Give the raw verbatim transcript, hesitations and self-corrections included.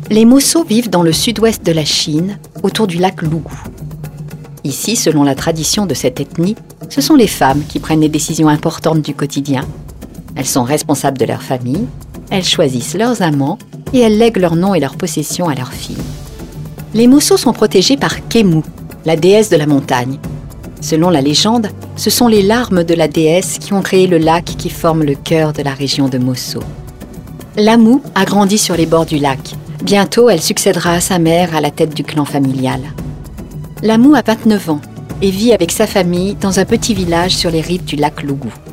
Les Mosso vivent dans le sud-ouest de la Chine, autour du lac Lougou. Ici, selon la tradition de cette ethnie, ce sont les femmes qui prennent les décisions importantes du quotidien. Elles sont responsables de leur famille, elles choisissent leurs amants et elles lèguent leur nom et leurs possessions à leurs filles. Les Mosso sont protégés par Kemu, la déesse de la montagne. Selon la légende, ce sont les larmes de la déesse qui ont créé le lac qui forme le cœur de la région de Mosso. Lamou a grandi sur les bords du lac. Bientôt, elle succédera à sa mère à la tête du clan familial. Lamou a vingt-neuf ans et vit avec sa famille dans un petit village sur les rives du lac Lougou.